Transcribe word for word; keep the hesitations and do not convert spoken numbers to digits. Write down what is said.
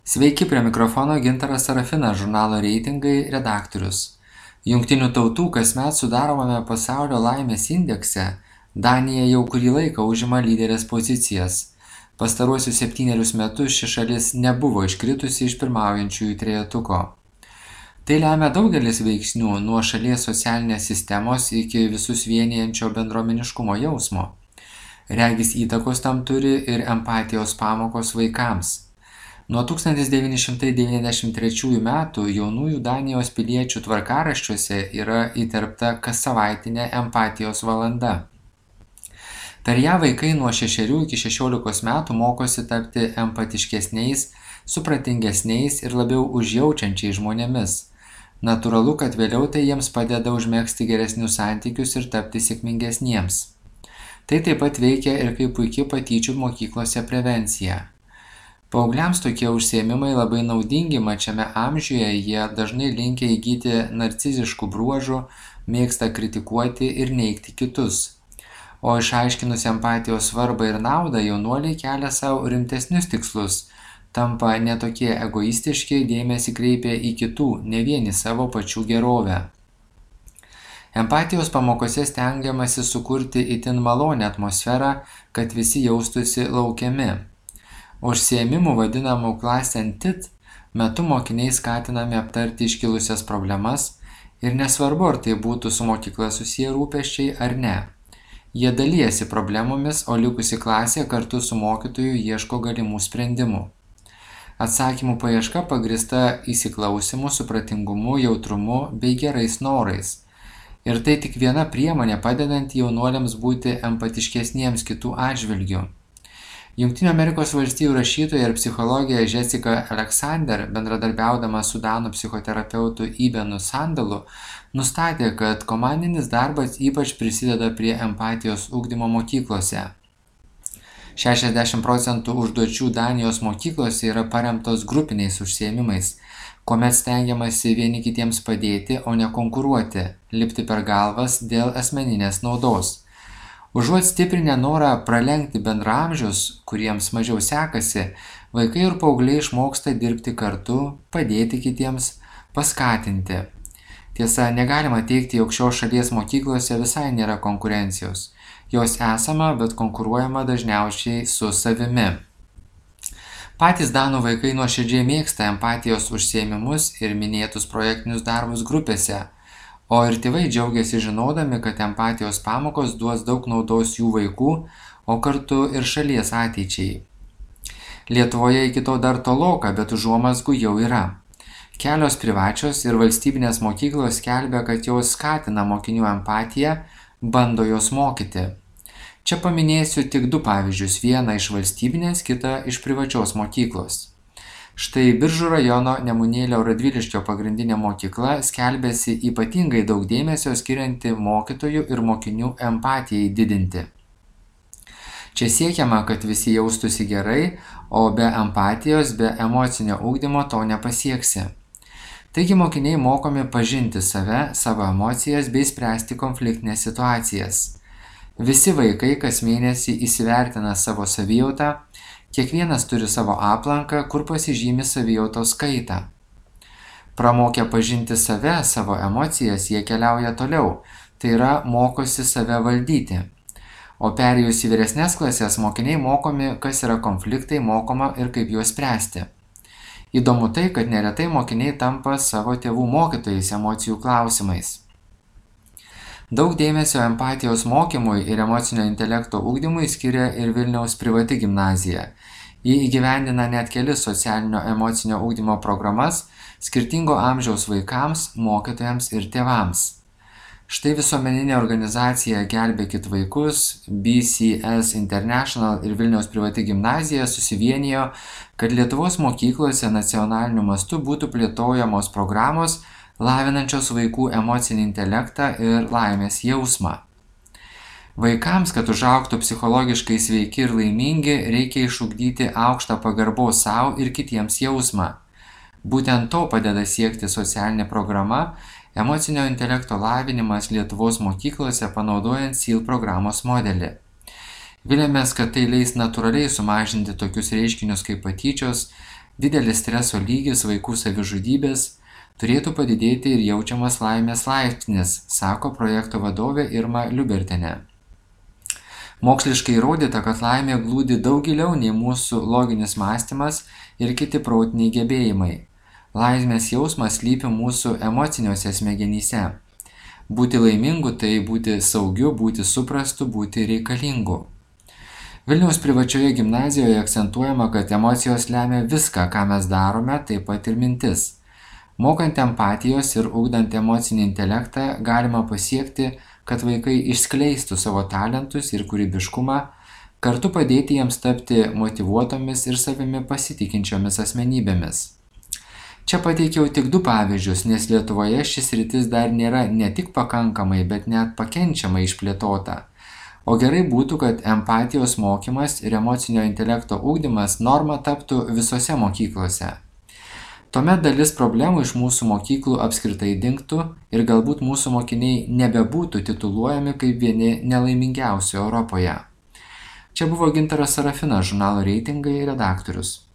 Sveiki, prie mikrofono Gintaras Sarafinas, žurnalo Reitingai redaktorius. Jungtinių tautų kasmet sudaromame pasaulio laimės indekse Danija jau kurį laiką užima lyderės pozicijas. Pastaruosius septynerius metus ši šalis nebuvo iškritusi iš pirmaujančiųjų trejetuko. Tai lemia daugelis veiksnių, nuo šalies socialinės sistemos iki visus vienijančio bendruomeniškumo jausmo. Regis įtakos tam turi ir empatijos pamokos vaikams. Nuo tūkstantis devyni šimtai devyniasdešimt trečiųjų metų jaunųjų Danijos piliečių tvarkaraščiuose yra įterpta kassavaitinė empatijos valanda. Per ją vaikai nuo šešerių iki šešiolikos metų mokosi tapti empatiškesniais, supratingesniais ir labiau užjaučiančiais žmonėmis. Natūralu, kad vėliau tai jiems padeda užmegzti geresnius santykius ir tapti sėkmingesniems. Tai taip pat veikia ir kaip puikia patyčių mokyklose prevencija. Paaugliams tokie užsiėmimai labai naudingi, mat šiame amžiuje jie dažnai linkę įgyti narciziškų bruožų, mėgsta kritikuoti ir neigti kitus. O išaiškinus empatijos svarbą ir naudą, jaunuoliai kelia savo rimtesnius tikslus, tampa netokie egoistiški, dėmesį kreipia į kitų, ne vien į savo pačių gerovę. Empatijos pamokose stengiamasi sukurti itin malonią atmosferą, kad visi jaustųsi laukiami. Užsiėmimų vadinamų Class and Tit metu mokiniai skatinami aptarti iškilusias problemas ir nesvarbu, ar tai būtų su mokykla susiję rūpesčiai ar ne. Jie dalijasi problemomis, o likusi klasė kartu su mokytoju ieško galimų sprendimų. Atsakymų paieška pagrįsta įsiklausimu, supratingumu, jautrumu bei gerais norais. Ir tai tik viena priemonė padedanti jaunuoliams būti empatiškesniems kitų atžvilgių. Jungtinių Amerikos valstijų rašytoja ir psichologė Jessica Alexander, bendradarbiaudama su danų psichoterapeutu Ibenu Sandalu, nustatė, kad komandinis darbas ypač prisideda prie empatijos ugdymo mokyklose. šešiasdešimt procentų užduočių Danijos mokyklose yra paremtos grupiniais užsiėmimais, kuomet stengiamasi vieni kitiems padėti, o ne konkuruoti, lipti per galvas dėl asmeninės naudos. Užuot stiprinę norą pralenkti bendraamžius, kuriems mažiau sekasi, vaikai ir paaugliai išmoksta dirbti kartu, padėti kitiems, paskatinti. Tiesa, negalima teigti, jog šios šalies mokyklose visai nėra konkurencijos. Jos esama, bet konkuruojama dažniausiai su savimi. Patys danų vaikai nuoširdžiai mėgsta empatijos užsiėmimus ir minėtus projektinius darbus grupėse. O ir tėvai džiaugiasi žinodami, kad empatijos pamokos duos daug naudos jų vaikų, o kartu ir šalies ateičiai. Lietuvoje iki to dar toloka, bet užuomazgų jau yra. Kelios privačios ir valstybinės mokyklos skelbia, kad jos skatina mokinių empatiją, bando jos mokyti. Čia paminėsiu tik du pavyzdžius, vieną iš valstybinės, kitą iš privačios mokyklos. Štai Biržų rajono Nemunėlio Radviliškio pagrindinė mokykla skelbiasi ypatingai daug dėmesio skirianti mokytojų ir mokinių empatijai didinti. Čia siekiama, kad visi jaustųsi gerai, o be empatijos, be emocinio ugdymo to nepasieksi. Taigi mokiniai mokomi pažinti save, savo emocijas bei spręsti konfliktinės situacijas. Visi vaikai kas mėnesį įsivertina savo savijautą, kiekvienas turi savo aplanką, kur pasižymi savijautos kaitą. Pramokę pažinti save, savo emocijas, jie keliauja toliau, tai yra mokosi save valdyti. O perėjus į vyresnės klasės mokiniai mokomi, kas yra konfliktai, mokoma ir kaip juos spręsti. Įdomu tai, kad neretai mokiniai tampa savo tėvų mokytojais emocijų klausimais. Daug dėmesio empatijos mokymui ir emocinio intelekto ugdymui skiria ir Vilniaus privati gimnazija. Ji įgyvendina net kelis socialinio emocinio ugdymo programas skirtingo amžiaus vaikams, mokytojams ir tėvams. Štai visuomeninė organizacija Gelbėkit vaikus, B C S International ir Vilniaus privati gimnazija susivienijo, kad Lietuvos mokyklose nacionaliniu mastu būtų plėtojamos programos, lavinančios vaikų emocinį intelektą ir laimės jausmą. Vaikams, kad užaugtų psichologiškai sveiki ir laimingi, reikia išugdyti aukštą pagarbos savo ir kitiems jausmą. Būtent to padeda siekti socialinė programa emocinio intelekto lavinimas Lietuvos mokyklose panaudojant S E A L programos modelį. Viliamės, kad tai leis natūraliai sumažinti tokius reiškinius kaip patyčios, didelis streso lygis, vaikų savižudybės, turėtų padidėti ir jaučiamas laimės laipsnis, sako projekto vadovė Irma Liubertienė. Moksliškai įrodyta, kad laimė glūdi daug giliau nei mūsų loginis mąstymas ir kiti protiniai gebėjimai. Laimės jausmas slypi mūsų emociniuose smegenyse. Būti laimingu tai būti saugiu, būti suprastu, būti reikalingu. Vilniaus privačioje gimnazijoje akcentuojama, kad emocijos lemia viską, ką mes darome, taip pat ir mintis. Mokant empatijos ir ugdant emocinį intelektą galima pasiekti, kad vaikai išskleistų savo talentus ir kūrybiškumą, kartu padėti jiems tapti motyvuotomis ir savimi pasitikinčiomis asmenybėmis. Čia pateikiau tik du pavyzdžius, nes Lietuvoje šis sritis dar nėra ne tik pakankamai, bet net pakenčiamai išplėtota. O gerai būtų, kad empatijos mokymas ir emocinio intelekto ugdymas norma taptų visose mokyklose. Tuomet dalis problemų iš mūsų mokyklų apskritai dingtų ir galbūt mūsų mokiniai nebebūtų tituluojami kaip vieni nelaimingiausių Europoje. Čia buvo Gintaras Sarafinas, žurnalo Reitingai redaktorius.